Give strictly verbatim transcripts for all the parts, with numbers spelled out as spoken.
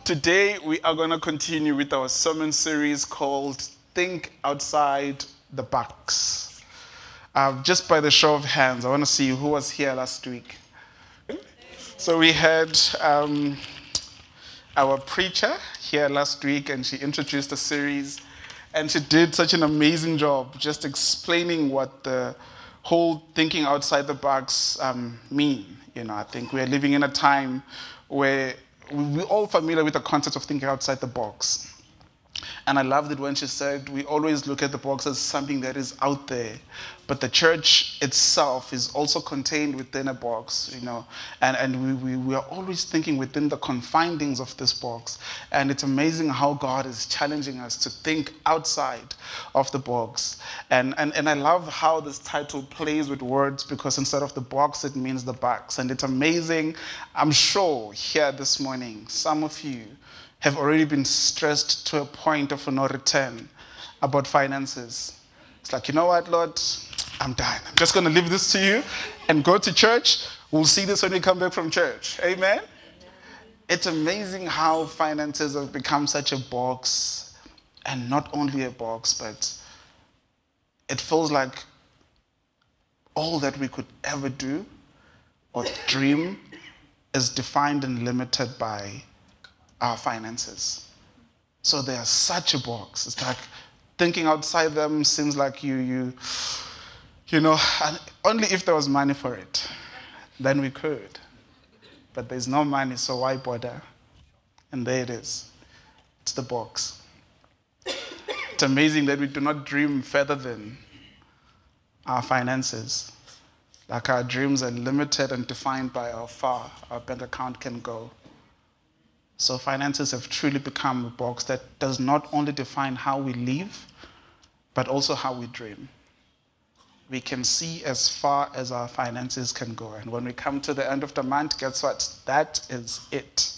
Today we are going to continue with our sermon series called Think Outside the Box. Uh, just by the show of hands, I want to see who was here last week. So we had um, our preacher here last week, and she introduced the series, and she did such an amazing job just explaining what the whole thinking outside the box um, mean. You know, I think we're living in a time where we're all familiar with the concept of thinking outside the box. And I loved it when she said we always look at the box as something that is out there, but the church itself is also contained within a box, you know, and, and we, we, we are always thinking within the confines of this box. And it's amazing how God is challenging us to think outside of the box. And, and, and I love how this title plays with words, because instead of the box, it means the box. And it's amazing. I'm sure here this morning, some of you have already been stressed to a point of no return about finances. It's like, you know what, Lord, I'm done. I'm just going to leave this to you and go to church. We'll see this when we come back from church. Amen? It's amazing how finances have become such a box, and not only a box, but it feels like all that we could ever do or dream is defined and limited by our finances. So they are such a box. It's like thinking outside them seems like you, you, you know, and only if there was money for it, then we could. But there's no money, so why bother? And there it is. It's the box. It's amazing that we do not dream further than our finances. Like our dreams are limited and defined by how far our bank account can go. So finances have truly become a box that does not only define how we live, but also how we dream. We can see as far as our finances can go. And when we come to the end of the month, guess what? That is it.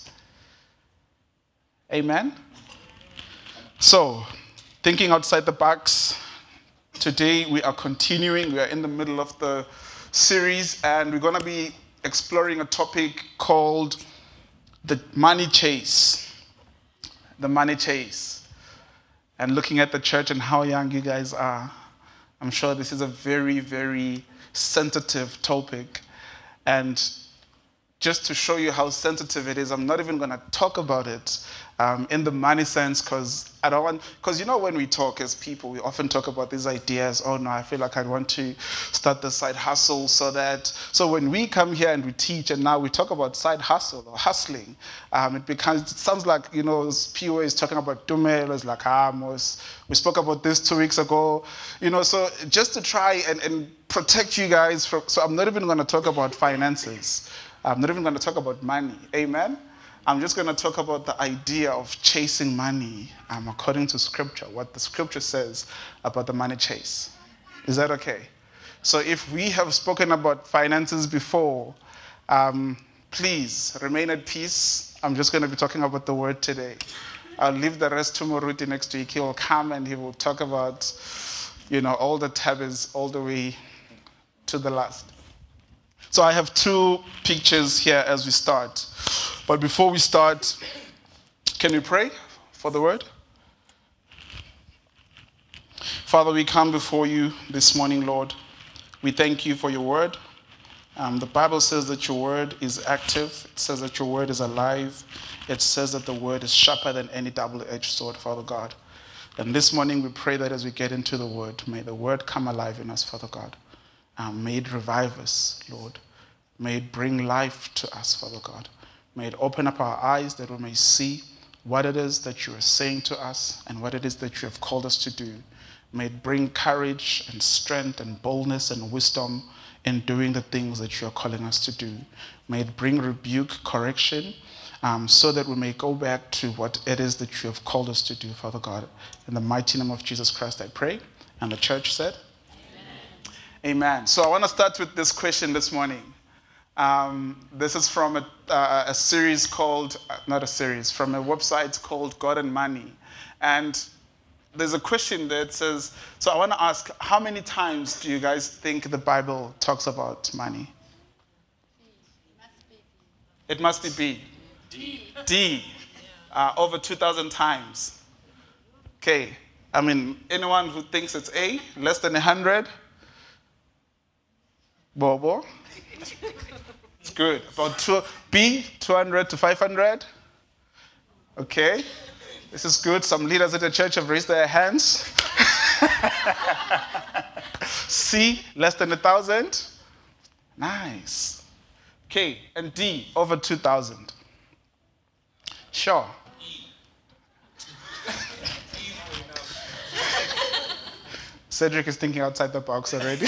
Amen? So, thinking outside the box, today we are continuing. We are in the middle of the series, and we're going to be exploring a topic called the money chase. The money chase. And looking at the church and how young you guys are, I'm sure this is a very, very sensitive topic. And just to show you how sensitive it is, I'm not even going to talk about it um, in the money sense, because I don't want, because you know when we talk as people, we often talk about these ideas. Oh no, I feel like I want to start the side hustle so that, so when we come here and we teach and now we talk about side hustle or hustling, um, it becomes, it sounds like, you know, P O A is talking about Dumelo, it's like Amos. We spoke about this two weeks ago, you know, so just to try and, and protect you guys from, so I'm not even going to talk about finances. I'm not even going to talk about money. Amen? I'm just going to talk about the idea of chasing money um, according to Scripture, what the Scripture says about the money chase. Is that okay? So if we have spoken about finances before, um, please remain at peace. I'm just going to be talking about the word today. I'll leave the rest to Moruti next week. He will come and he will talk about, you know, all the tabs all the way to the last. So I have two pictures here as we start. But before we start, can we pray for the word? Father, we come before you this morning, Lord. We thank you for your word. Um, the Bible says that your word is active. It says that your word is alive. It says that the word is sharper than any double-edged sword, Father God. And this morning we pray that as we get into the word, may the word come alive in us, Father God. Um, may it revive us, Lord. May it bring life to us, Father God. May it open up our eyes that we may see what it is that you are saying to us and what it is that you have called us to do. May it bring courage and strength and boldness and wisdom in doing the things that you are calling us to do. May it bring rebuke, correction, um, so that we may go back to what it is that you have called us to do, Father God. In the mighty name of Jesus Christ, I pray. And the church said, Amen. So I want to start with this question this morning. Um, this is from a, uh, a series called, uh, not a series, from a website called God and Money. And there's a question that says, so I want to ask, how many times do you guys think the Bible talks about money? It must be B. D. D. uh, over two thousand times. Okay, I mean, anyone who thinks it's A, less than one hundred? Bobo? It's good. About two, B, two hundred to five hundred? Okay, this is good. Some leaders at the church have raised their hands. C, less than one thousand? Nice. Okay, and D, over two thousand. Sure. Cedric is thinking outside the box already.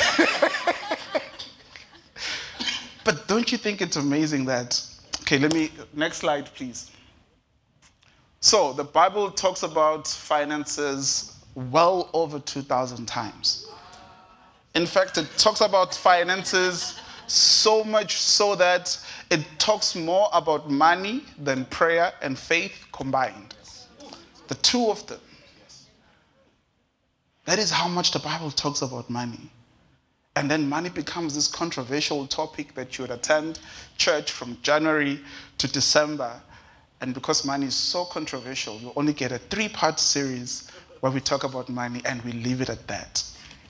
But don't you think it's amazing that, okay, let me, next slide, please. So the Bible talks about finances well over two thousand times. In fact, it talks about finances so much so that it talks more about money than prayer and faith combined. The two of them. That is how much the Bible talks about money. And then money becomes this controversial topic that you would attend church from January to December. And because money is so controversial, you only get a three-part series where we talk about money and we leave it at that.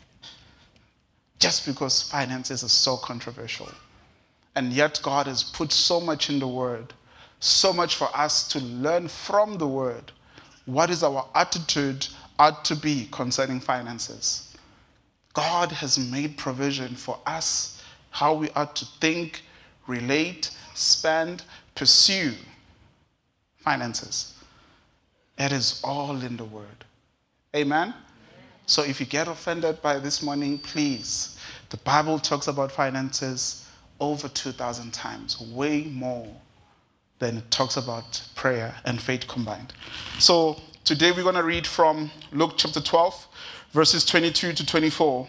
Just because finances are so controversial. And yet God has put so much in the Word, so much for us to learn from the Word. What is our attitude ought to be concerning finances? God has made provision for us how we ought to think, relate, spend, pursue finances. It is all in the Word. Amen? So if you get offended by this morning, please, the Bible talks about finances over two thousand times, way more than it talks about prayer and faith combined. So today we're going to read from Luke chapter twelve, verses twenty-two to twenty-four.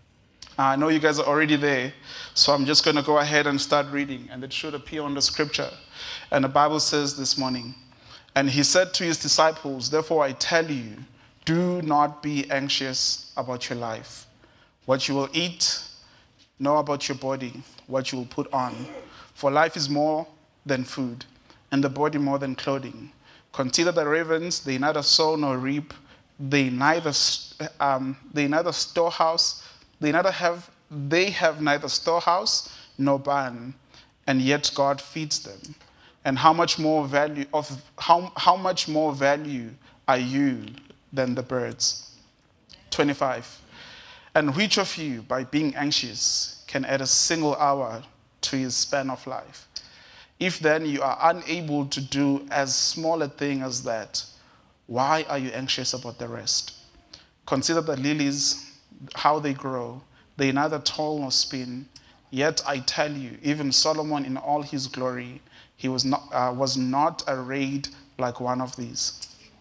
I know you guys are already there, so I'm just going to go ahead and start reading, and it should appear on the scripture. And the Bible says this morning, and he said to his disciples, therefore I tell you, do not be anxious about your life, what you will eat, nor about your body, what you will put on. For life is more than food, and the body more than clothing. Consider the ravens, they neither sow nor reap, they neither um, they neither storehouse, they neither have they have neither storehouse nor barn, and yet God feeds them. And how much more value of how how much more value are you than the birds? twenty-five. And which of you, by being anxious, can add a single hour to his span of life? If then you are unable to do as small a thing as that, why are you anxious about the rest? Consider the lilies, how they grow. They neither toil nor spin. Yet I tell you, even Solomon in all his glory, he was not, uh, was not arrayed like one of these.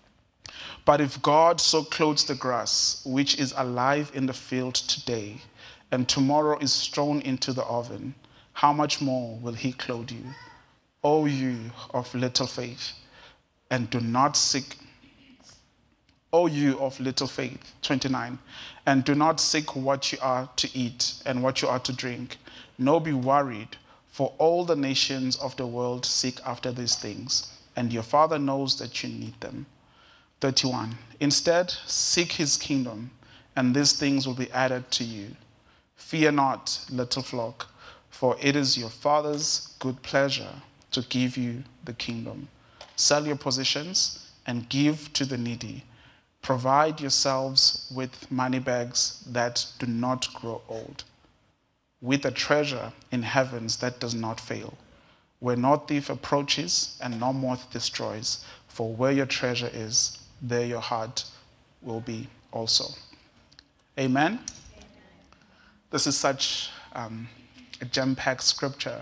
But if God so clothes the grass, which is alive in the field today, and tomorrow is thrown into the oven, how much more will he clothe you? O you of little faith, and do not seek, O you of little faith, twenty-nine, and do not seek what you are to eat and what you are to drink, nor be worried, for all the nations of the world seek after these things, and your Father knows that you need them. thirty-one, instead seek his kingdom, and these things will be added to you. Fear not, little flock, for it is your Father's good pleasure to give you the kingdom. Sell your possessions and give to the needy. Provide yourselves with money bags that do not grow old, with a treasure in heavens that does not fail, where no thief approaches and no moth destroys. For where your treasure is, there your heart will be also. Amen? Amen. This is such um, a jam-packed scripture.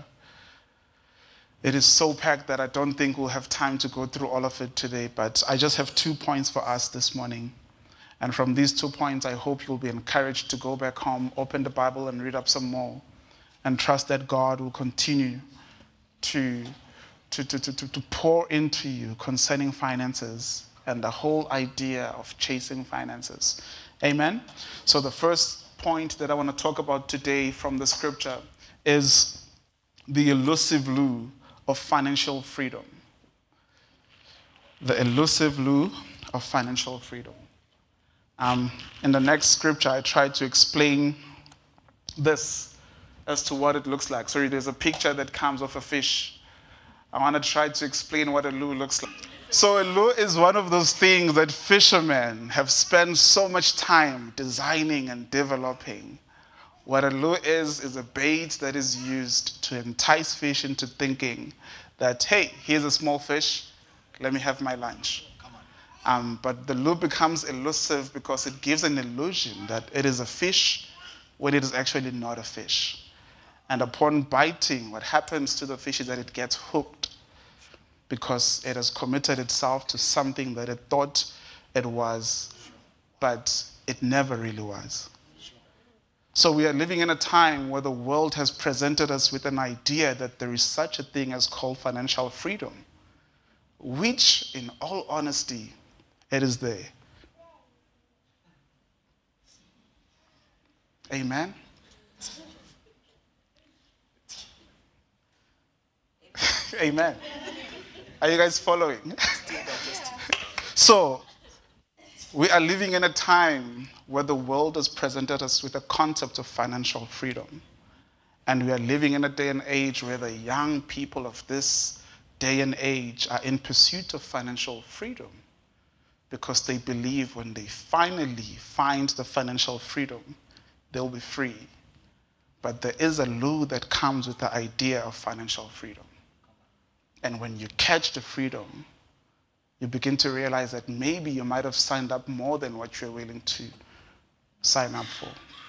It is so packed that I don't think we'll have time to go through all of it today, but I just have two points for us this morning. And from these two points, I hope you'll be encouraged to go back home, open the Bible, and read up some more, and trust that God will continue to, to, to, to, to pour into you concerning finances and the whole idea of chasing finances. Amen? So the first point that I want to talk about today from the scripture is the elusive lure of financial freedom. The elusive lure of financial freedom. Um, in the next scripture, I tried to explain this as to what it looks like. Sorry, there's a picture that comes of a fish. I want to try to explain what a lure looks like. So a lure is one of those things that fishermen have spent so much time designing and developing. What a lure is, is a bait that is used to entice fish into thinking that, hey, here's a small fish, let me have my lunch. Um, but the lure becomes elusive because it gives an illusion that it is a fish when it is actually not a fish. And upon biting, what happens to the fish is that it gets hooked because it has committed itself to something that it thought it was, but it never really was. So we are living in a time where the world has presented us with an idea that there is such a thing as called financial freedom, which, in all honesty, it is there. Amen? Amen. Are you guys following? So, we are living in a time where the world has presented us with a concept of financial freedom. And we are living in a day and age where the young people of this day and age are in pursuit of financial freedom because they believe when they finally find the financial freedom, they'll be free. But there is a lure that comes with the idea of financial freedom. And when you catch the freedom, you begin to realize that maybe you might have signed up more than what you're willing to sign up for.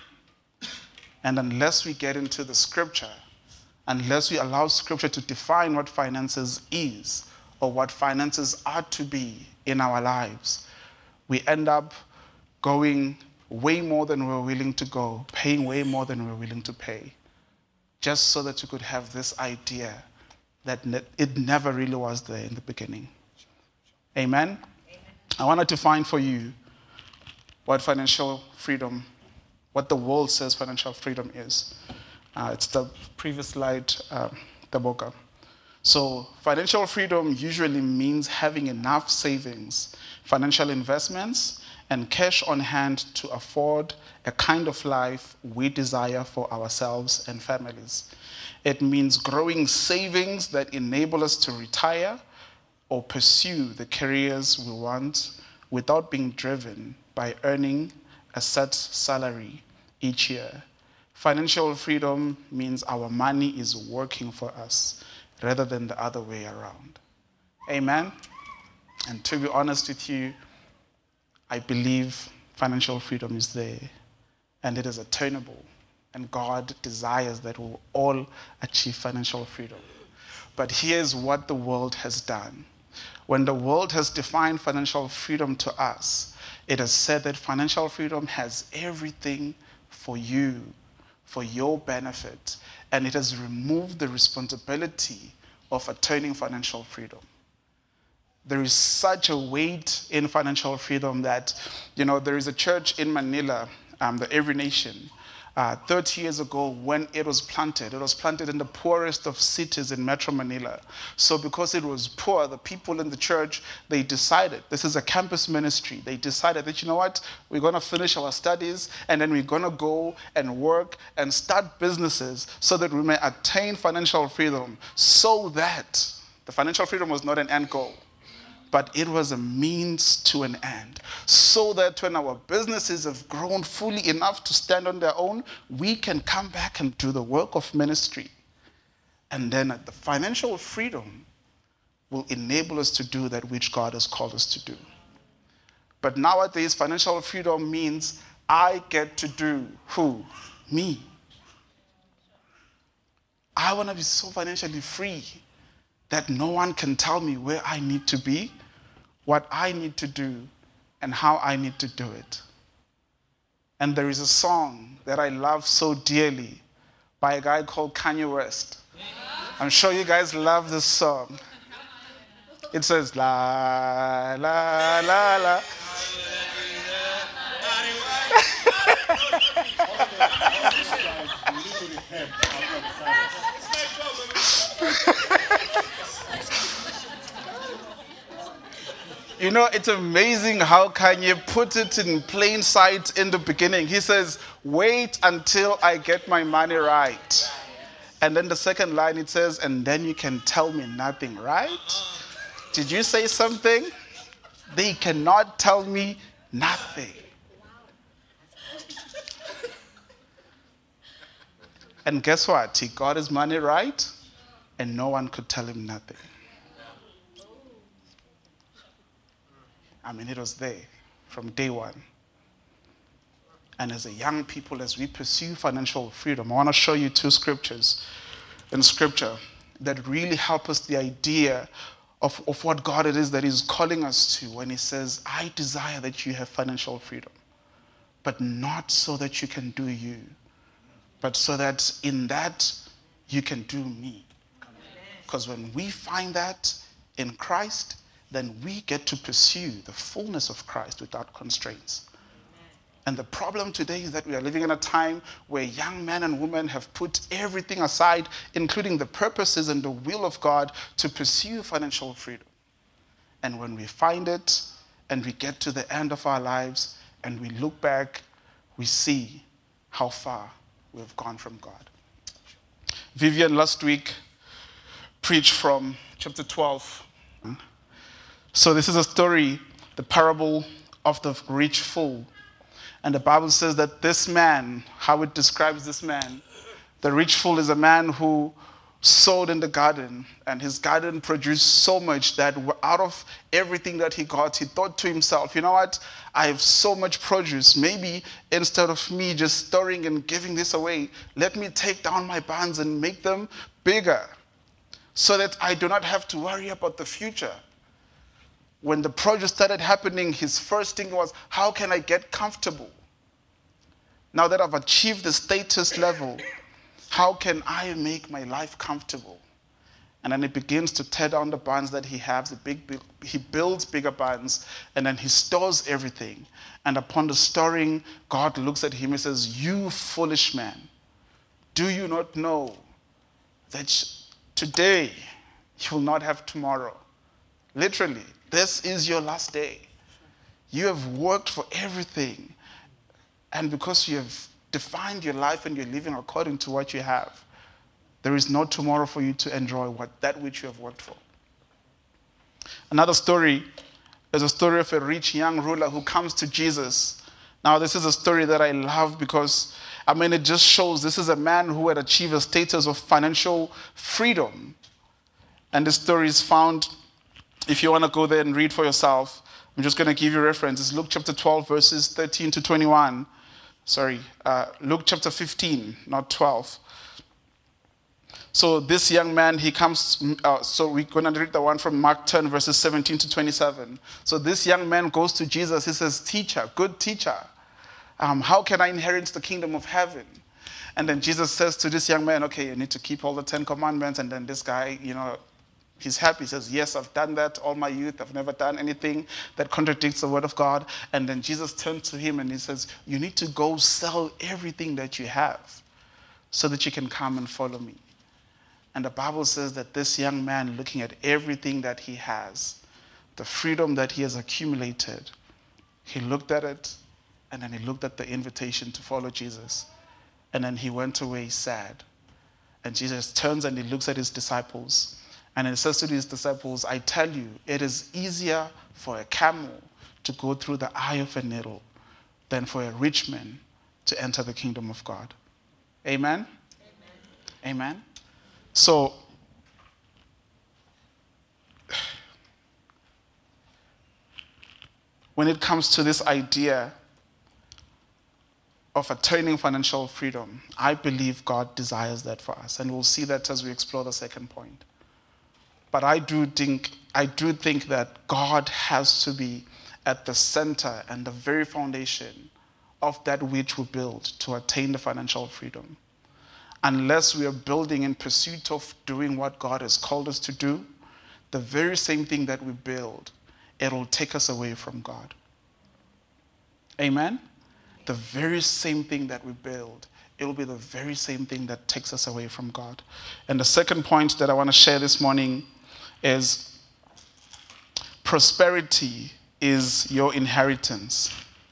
And unless we get into the scripture, unless we allow scripture to define what finances is or what finances are to be in our lives, we end up going way more than we're willing to go, paying way more than we're willing to pay, just so that you could have this idea that it never really was there in the beginning. Amen? Amen. I wanted to find for you what financial freedom, what the world says financial freedom is. Uh, it's the previous slide, uh, the boka. So financial freedom usually means having enough savings, financial investments, and cash on hand to afford a kind of life we desire for ourselves and families. It means growing savings that enable us to retire or pursue the careers we want without being driven by earning a set salary each year. Financial freedom means our money is working for us rather than the other way around. Amen? And to be honest with you, I believe financial freedom is there and it is attainable. And God desires that we'll all achieve financial freedom. But here's what the world has done. When the world has defined financial freedom to us, it has said that financial freedom has everything for you, for your benefit, and it has removed the responsibility of attaining financial freedom. There is such a weight in financial freedom that, you know, there is a church in Manila, um, the Every Nation. Uh, thirty years ago, when it was planted, it was planted in the poorest of cities in Metro Manila. So because it was poor, the people in the church, they decided, this is a campus ministry, they decided that, you know what, we're going to finish our studies and then we're going to go and work and start businesses so that we may attain financial freedom, so that the financial freedom was not an end goal, but it was a means to an end. So that when our businesses have grown fully enough to stand on their own, we can come back and do the work of ministry. And then the financial freedom will enable us to do that which God has called us to do. But nowadays, financial freedom means I get to do who? Me. I want to be so financially free that no one can tell me where I need to be, what I need to do, and how I need to do it. And there is a song that I love so dearly by a guy called Kanye West. I'm sure you guys love this song. It says, la, la, la, la. You know, it's amazing how Kanye put it in plain sight in the beginning. He says, wait until I get my money right. And then the second line, it says, and then you can tell me nothing, right? Did you say something? They cannot tell me nothing. And guess what? He got his money right, and no one could tell him nothing. I mean, it was there from day one. And as a young people, as we pursue financial freedom, I want to show you two scriptures in Scripture that really help us the idea of, of what God it is that He's calling us to when He says, I desire that you have financial freedom, but not so that you can do you, but so that in that you can do me. Because when we find that in Christ, then we get to pursue the fullness of Christ without constraints. And the problem today is that we are living in a time where young men and women have put everything aside, including the purposes and the will of God, to pursue financial freedom. And when we find it and we get to the end of our lives and we look back, we see how far we have gone from God. Vivian last week preached from chapter twelve. So this is a story, the parable of the rich fool. And the Bible says that this man, how it describes this man, the rich fool is a man who sowed in the garden, and his garden produced so much that out of everything that he got, he thought to himself, you know what, I have so much produce. Maybe instead of me just storing and giving this away, let me take down my barns and make them bigger so that I do not have to worry about the future. When the produce started happening, his first thing was, how can I get comfortable? Now that I've achieved the status level, how can I make my life comfortable? And then he begins to tear down the barns that he has. The big, big, he builds bigger barns, and then he stores everything. And upon the storing, God looks at him and says, you foolish man, do you not know that today you will not have tomorrow? Literally. This is your last day. You have worked for everything. And because you have defined your life and you're living according to what you have, there is no tomorrow for you to enjoy what that which you have worked for. Another story is a story of a rich young ruler who comes to Jesus. Now, this is a story that I love because, I mean, it just shows this is a man who had achieved a status of financial freedom. And this story is found, if you want to go there and read for yourself, I'm just going to give you references. Luke chapter twelve, verses thirteen to twenty-one. Sorry, uh, Luke chapter fifteen, not twelve. So this young man, he comes, uh, so we're going to read the one from Mark ten, verses seventeen to twenty-seven. So this young man goes to Jesus. He says, teacher, good teacher, um, how can I inherit the kingdom of heaven? And then Jesus says to this young man, okay, you need to keep all the Ten Commandments. And then this guy, you know, he's happy. He says, yes, I've done that all my youth. I've never done anything that contradicts the word of God. And then Jesus turns to him and he says, you need to go sell everything that you have so that you can come and follow me. And the Bible says that this young man, looking at everything that he has, the freedom that he has accumulated, he looked at it and then he looked at the invitation to follow Jesus. And then he went away sad. And Jesus turns and he looks at his disciples. And he says to his disciples, I tell you, it is easier for a camel to go through the eye of a needle than for a rich man to enter the kingdom of God. Amen? Amen. Amen. So, when it comes to this idea of attaining financial freedom, I believe God desires that for us. And we'll see that as we explore the second point. But I do think, I do think that God has to be at the center and the very foundation of that which we build to attain the financial freedom. Unless we are building in pursuit of doing what God has called us to do, the very same thing that we build, it'll take us away from God. Amen? The very same thing that we build, it'll be the very same thing that takes us away from God. And the second point that I want to share this morning is prosperity is your inheritance.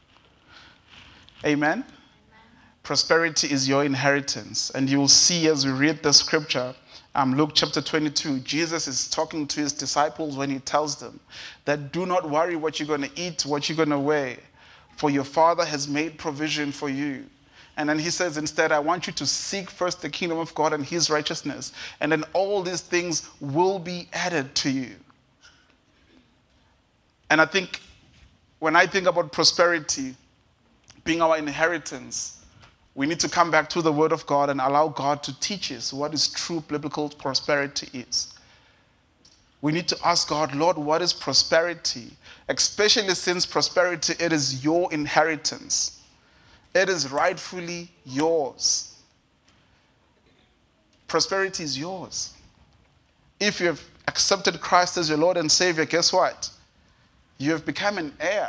Amen? Prosperity is your inheritance. And you will see as we read the scripture, um, Luke chapter twenty-two, Jesus is talking to his disciples when he tells them that do not worry what you're going to eat, what you're going to wear, for your Father has made provision for you. And then he says, instead, I want you to seek first the kingdom of God and his righteousness, and then all these things will be added to you. And I think when I think about prosperity being our inheritance, we need to come back to the Word of God and allow God to teach us what is true biblical prosperity is. We need to ask God, Lord, what is prosperity? Especially since prosperity, it is your inheritance. It is rightfully yours. Prosperity is yours. If you have accepted Christ as your Lord and Savior, guess what? You have become an heir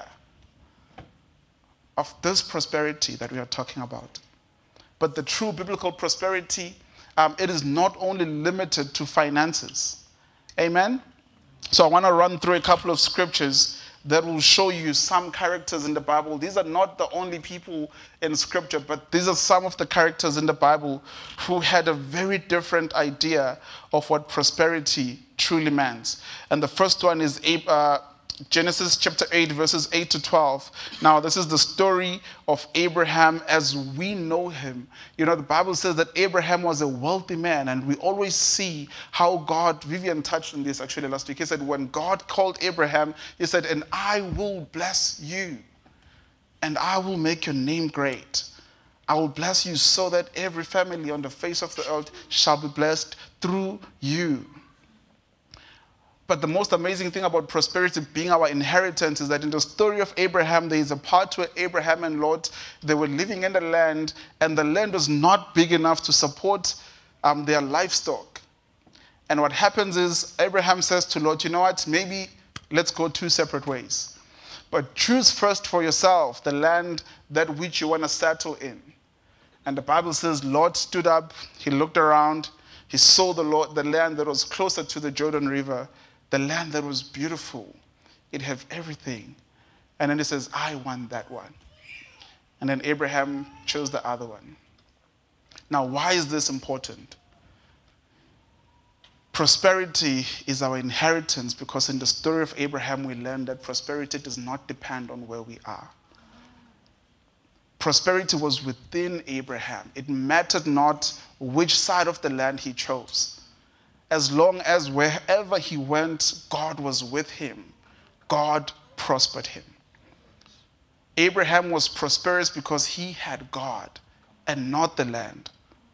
of this prosperity that we are talking about. But the true biblical prosperity, um, it is not only limited to finances. Amen? So I want to run through a couple of scriptures that will show you some characters in the Bible. These are not the only people in Scripture, but these are some of the characters in the Bible who had a very different idea of what prosperity truly meant. And the first one is uh, Genesis chapter eight, verses eight to twelve. Now, this is the story of Abraham as we know him. You know, the Bible says that Abraham was a wealthy man, and we always see how God, Vivian touched on this actually last week. He said, when God called Abraham, he said, and I will bless you, and I will make your name great. I will bless you so that every family on the face of the earth shall be blessed through you. But the most amazing thing about prosperity being our inheritance is that in the story of Abraham, there is a part where Abraham and Lot, they were living in the land, and the land was not big enough to support um, their livestock. And what happens is Abraham says to Lot, you know what, maybe let's go two separate ways. But choose first for yourself the land that which you want to settle in. And the Bible says Lot stood up, he looked around, he saw the, Lord, the land that was closer to the Jordan River, the land that was beautiful. It had everything. And then he says, I want that one. And then Abraham chose the other one. Now, why is this important? Prosperity is our inheritance because in the story of Abraham, we learn that prosperity does not depend on where we are. Prosperity was within Abraham. It mattered not which side of the land he chose. As long as wherever he went, God was with him. God prospered him. Abraham was prosperous because he had God and not the land.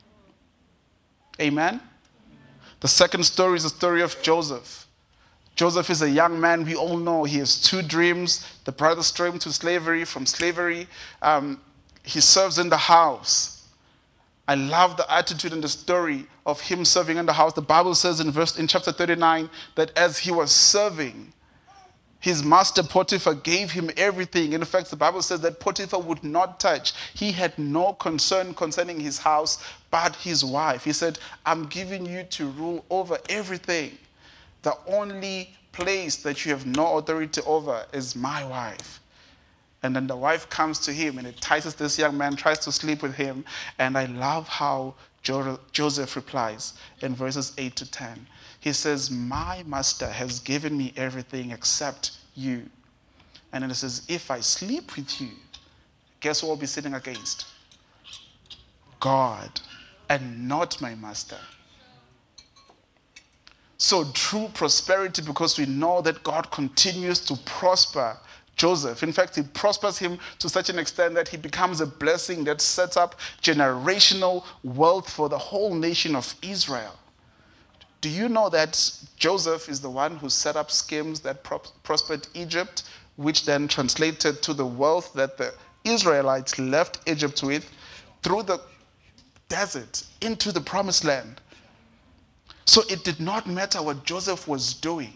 Amen? The second story is the story of Joseph. Joseph is a young man. We all know he has two dreams. The brothers throw him to slavery. From slavery, um, he serves in the house. I love the attitude and the story of him serving in the house. The Bible says in verse in chapter thirty-nine that as he was serving, his master Potiphar gave him everything. In fact, the Bible says that Potiphar would not touch. He had no concern concerning his house, but his wife. He said, I'm giving you to rule over everything. The only place that you have no authority over is my wife. And then the wife comes to him and entices this young man, tries to sleep with him. And I love how jo- Joseph replies in verses eight to ten. He says, my master has given me everything except you. And then it says, if I sleep with you, guess what I'll be sitting against? God, and not my master. So true prosperity, because we know that God continues to prosper Joseph. In fact, he prospers him to such an extent that he becomes a blessing that sets up generational wealth for the whole nation of Israel. Do you know that Joseph is the one who set up schemes that pro- prospered Egypt, which then translated to the wealth that the Israelites left Egypt with through the desert into the promised land? So it did not matter what Joseph was doing.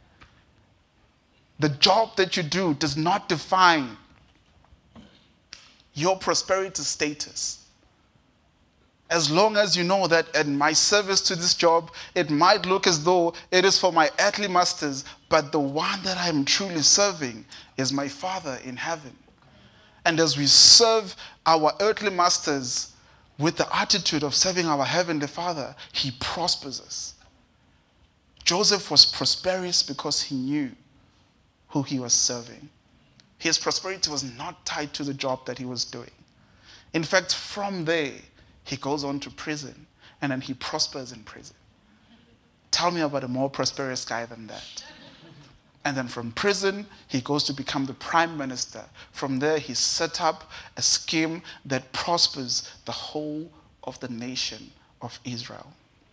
The job that you do does not define your prosperity status. As long as you know that in my service to this job, it might look as though it is for my earthly masters, but the one that I am truly serving is my Father in heaven. And as we serve our earthly masters with the attitude of serving our heavenly Father, he prospers us. Joseph was prosperous because he knew who he was serving. His prosperity was not tied to the job that he was doing. In fact, from there, he goes on to prison, and then he prospers in prison. Tell me about a more prosperous guy than that. And then from prison, he goes to become the prime minister. From there, he set up a scheme that prospers the whole of the nation of Israel.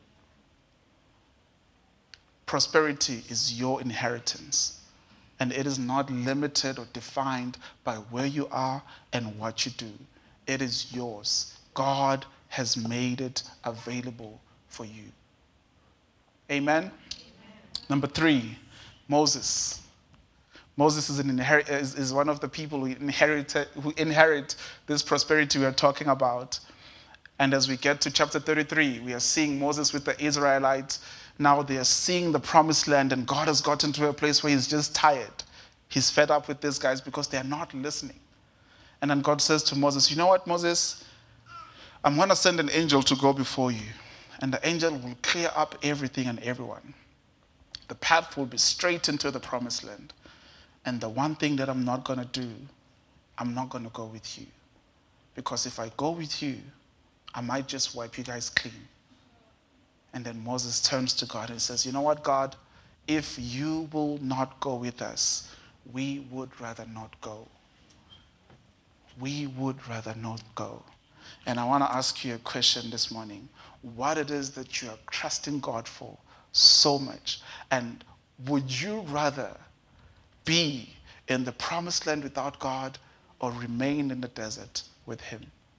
Prosperity is your inheritance, and it is not limited or defined by where you are and what you do. It is yours. God has made it available for you. Amen? Amen. Number three, Moses. Moses is, an inherit, is, is one of the people who inherit, who inherit this prosperity we are talking about. And as we get to chapter thirty-three, we are seeing Moses with the Israelites. Now they are seeing the promised land, and God has gotten to a place where he's just tired. He's fed up with these guys because they are not listening. And then God says to Moses, you know what, Moses? I'm going to send an angel to go before you, and the angel will clear up everything and everyone. The path will be straight into the promised land. And the one thing that I'm not going to do, I'm not going to go with you. Because if I go with you, I might just wipe you guys clean. And then Moses turns to God and says, you know what, God? If you will not go with us, we would rather not go. We would rather not go. And I want to ask you a question this morning. What it is that you are trusting God for so much? And would you rather be in the promised land without God or remain in the desert with him?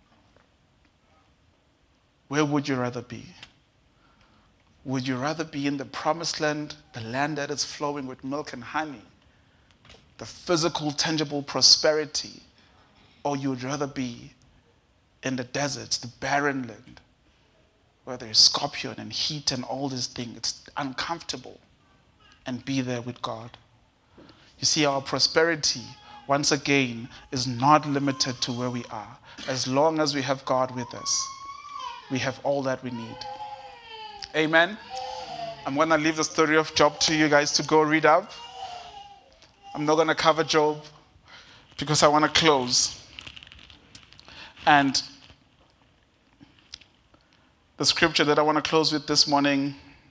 Where would you rather be? Would you rather be in the promised land, the land that is flowing with milk and honey, the physical, tangible prosperity, or you would rather be in the deserts, the barren land, where there is scorpion and heat and all these things? It's uncomfortable, and be there with God. You see, our prosperity, once again, is not limited to where we are. As long as we have God with us, we have all that we need. Amen? I'm going to leave the story of Job to you guys to go read up. I'm not going to cover Job because I want to close. And the scripture that I want to close with this morning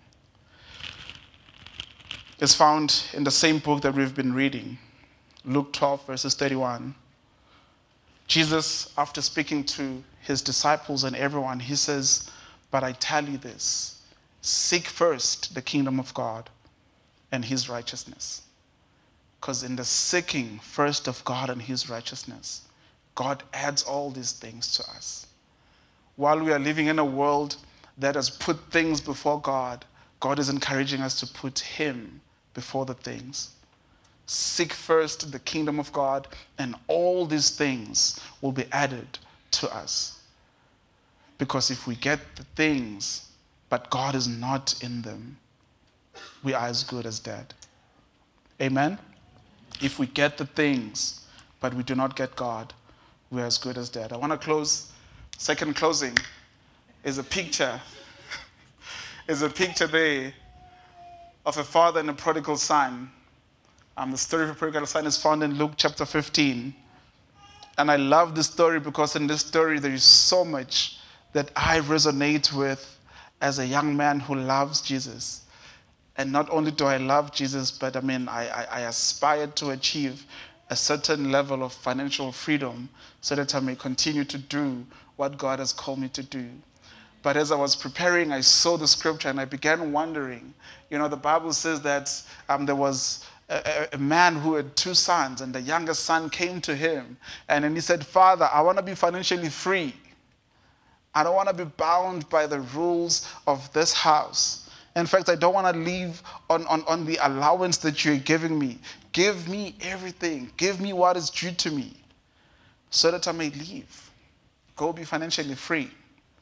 is found in the same book that we've been reading, Luke twelve, verses thirty-one. Jesus, after speaking to his disciples and everyone, he says, but I tell you this, seek first the kingdom of God and his righteousness. Because in the seeking first of God and his righteousness, God adds all these things to us. While we are living in a world that has put things before God, God is encouraging us to put him before the things. Seek first the kingdom of God, and all these things will be added to us. Because if we get the things, but God is not in them, we are as good as dead. Amen? If we get the things, but we do not get God, we are as good as dead. I want to close. Second closing is a picture. is a picture there of a father and a prodigal son. Um, the story of a prodigal son is found in Luke chapter fifteen. And I love this story because in this story there is so much that I resonate with as a young man who loves Jesus. And not only do I love Jesus, but I mean, I, I, I aspire to achieve a certain level of financial freedom so that I may continue to do what God has called me to do. But as I was preparing, I saw the scripture and I began wondering. You know, the Bible says that um, there was a, a man who had two sons, and the youngest son came to him and then he said, Father, I want to be financially free. I don't want to be bound by the rules of this house. In fact, I don't want to live on, on, on the allowance that you're giving me. Give me everything. Give me what is due to me so that I may leave. Go be financially free.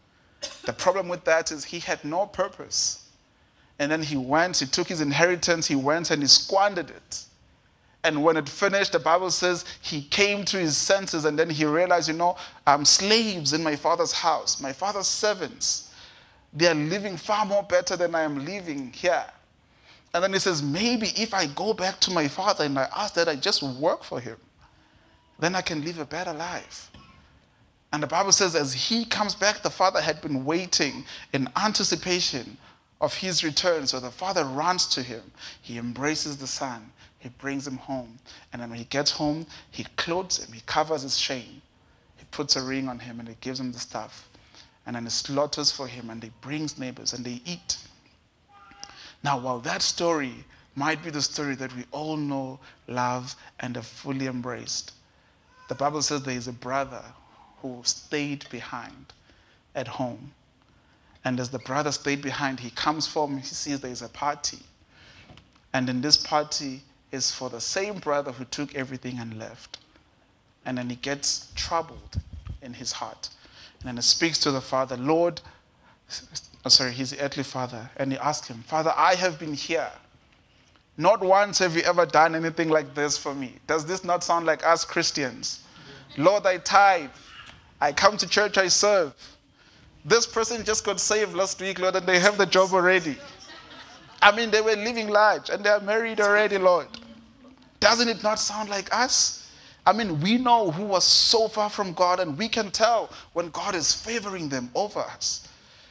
The problem with that is he had no purpose. And then he went, he took his inheritance, he went and he squandered it. And when it finished, the Bible says he came to his senses and then he realized, you know, I'm slaves in my father's house, my father's servants. They are living far more better than I am living here. And then he says, maybe if I go back to my father and I ask that I just work for him, then I can live a better life. And the Bible says as he comes back, the father had been waiting in anticipation of his return. So the father runs to him. He embraces the son. He brings him home. And then when he gets home, he clothes him. He covers his shame. He puts a ring on him and he gives him the stuff. And then he slaughters for him and he brings neighbors and they eat. Now, while that story might be the story that we all know, love, and have fully embraced, the Bible says there is a brother who stayed behind at home. And as the brother stayed behind, he comes home, he sees there is a party. And in this party is for the same brother who took everything and left. And then he gets troubled in his heart. And then he speaks to the father, Lord, oh, sorry, he's the earthly father. And he asks him, Father, I have been here. Not once have you ever done anything like this for me. Does this not sound like us Christians? Lord, I tithe. I come to church, I serve. This person just got saved last week, Lord, and they have the job already. I mean, they were living large and they are married already, Lord. Doesn't it not sound like us? I mean, we know who was so far from God, and we can tell when God is favoring them over us.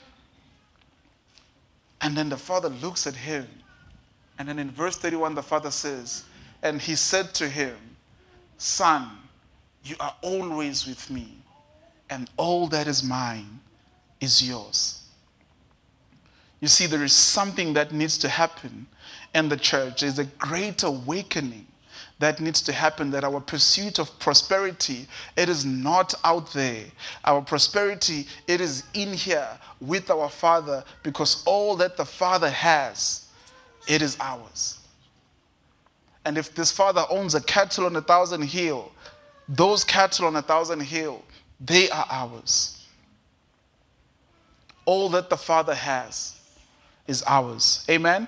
And then the father looks at him. And then in verse thirty-one, the father says, and he said to him, Son, you are always with me, and all that is mine is yours. You see, there is something that needs to happen in the church. There's a great awakening that needs to happen, that our pursuit of prosperity, it is not out there. Our prosperity, it is in here with our Father, because all that the Father has, it is ours. And if this father owns a cattle on a thousand hill, those cattle on a thousand hill, they are ours. All that the Father has is ours. Amen?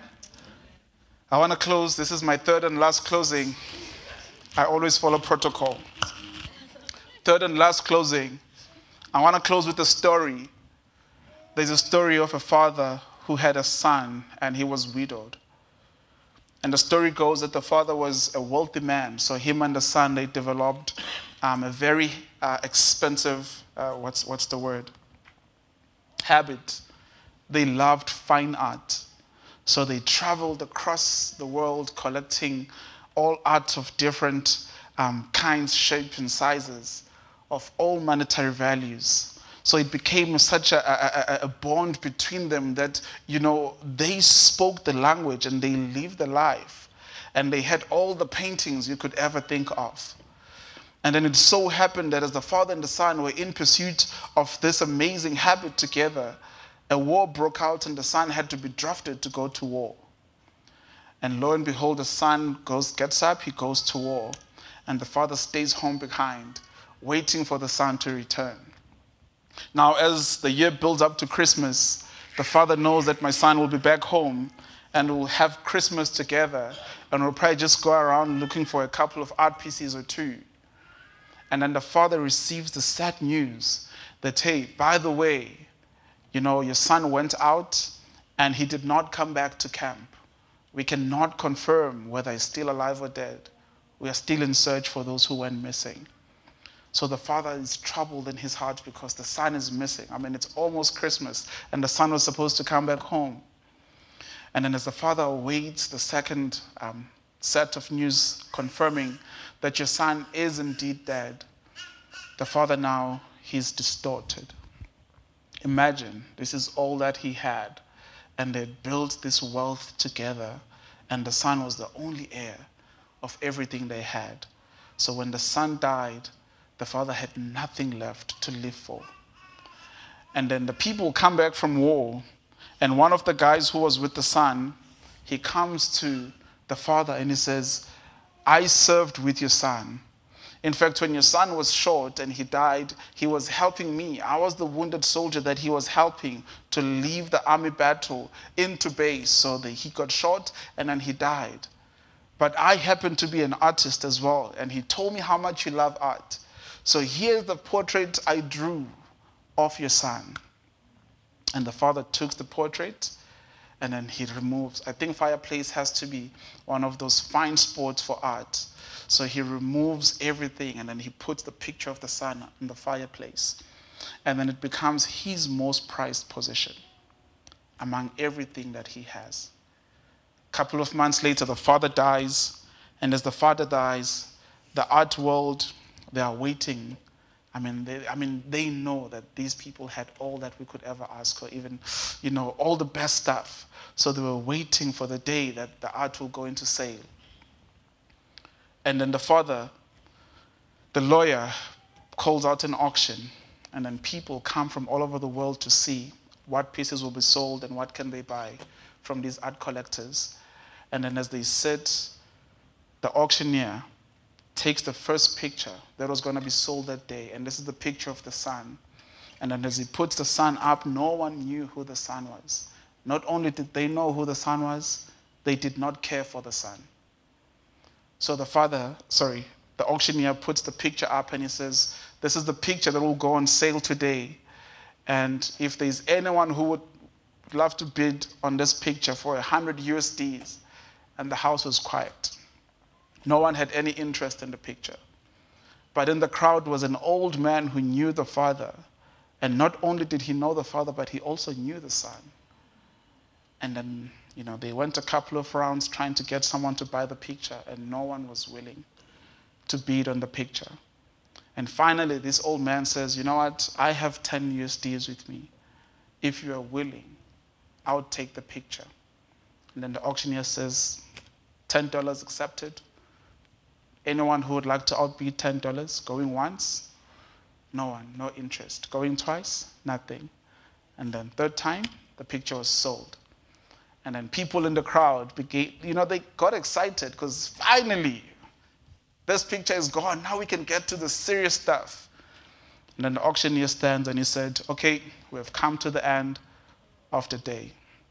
I want to close. This is my third and last closing. I always follow protocol. Third and last closing. I want to close with a story. There's a story of a father who had a son and he was widowed. And the story goes that the father was a wealthy man. So him and the son, they developed um, a very uh, expensive, uh, what's, what's the word? habit. They loved fine art. So they traveled across the world collecting all art of different um, kinds, shapes, and sizes of all monetary values. So it became such a, a, a bond between them that, you know, they spoke the language and they lived the life. And they had all the paintings you could ever think of. And then it so happened that as the father and the son were in pursuit of this amazing habit together, a war broke out and the son had to be drafted to go to war. And lo and behold, the son goes, gets up, he goes to war. And the father stays home behind, waiting for the son to return. Now, as the year builds up to Christmas, the father knows that my son will be back home and we'll have Christmas together. And we'll probably just go around looking for a couple of art pieces or two. And then the father receives the sad news that, hey, by the way, you know, your son went out and he did not come back to camp. We cannot confirm whether he's still alive or dead. We are still in search for those who went missing. So the father is troubled in his heart because the son is missing. I mean, it's almost Christmas and the son was supposed to come back home. And then as the father awaits the second um, set of news confirming that your son is indeed dead, the father now, he's distorted. Imagine, this is all that he had, and they built this wealth together, and the son was the only heir of everything they had. So when the son died, the father had nothing left to live for. And then the people come back from war, and one of the guys who was with the son, he comes to the father and he says, I served with your son. In fact, when your son was shot and he died, he was helping me. I was the wounded soldier that he was helping to leave the army battle into base. So that he got shot and then he died. But I happen to be an artist as well. And he told me how much you love art. So here's the portrait I drew of your son. And the father took the portrait and then he removes. I think fireplace has to be one of those fine spots for art. So he removes everything and then he puts the picture of the son in the fireplace. And then it becomes his most prized possession among everything that he has. A couple of months later, the father dies. And as the father dies, the art world, they are waiting. I mean, they, I mean, they know that these people had all that we could ever ask or even, you know, all the best stuff. So they were waiting for the day that the art will go into sale. And then the father, the lawyer, calls out an auction. And then people come from all over the world to see what pieces will be sold and what can they buy from these art collectors. And then as they sit, the auctioneer takes the first picture that was going to be sold that day. And this is the picture of the son. And then as he puts the son up, no one knew who the son was. Not only did they know who the son was, they did not care for the son. So the father, sorry, the auctioneer puts the picture up and he says, this is the picture that will go on sale today. And if there's anyone who would love to bid on this picture for one hundred U S Ds, and the house was quiet. No one had any interest in the picture. But in the crowd was an old man who knew the father. And not only did he know the father, but he also knew the son. And then, you know, they went a couple of rounds trying to get someone to buy the picture, and no one was willing to bid on the picture. And finally, this old man says, you know what? I have ten U S Ds with me. If you are willing, I'll take the picture. And then the auctioneer says, ten dollars accepted. Anyone who would like to outbid ten dollars? Going once? No one, no interest. Going twice? Nothing. And then third time, the picture was sold. And then people in the crowd began, you know, they got excited because finally, this picture is gone. Now we can get to the serious stuff. And then the auctioneer stands and he said, okay, we have come to the end of the day.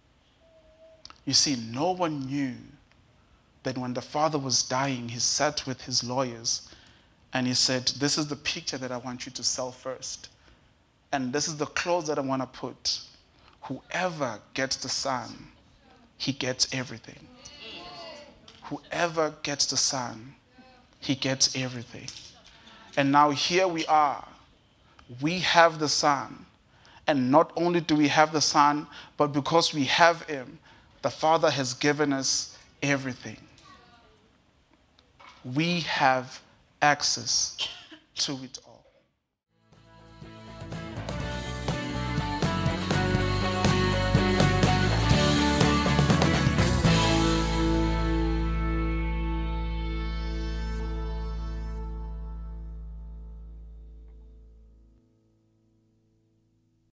You see, no one knew that when the father was dying, he sat with his lawyers and he said, this is the picture that I want you to sell first. And this is the clause that I want to put. Whoever gets the son, he gets everything. Whoever gets the son, he gets everything. And now here we are. We have the son. And not only do we have the son, but because we have him, the Father has given us everything. We have access to it all.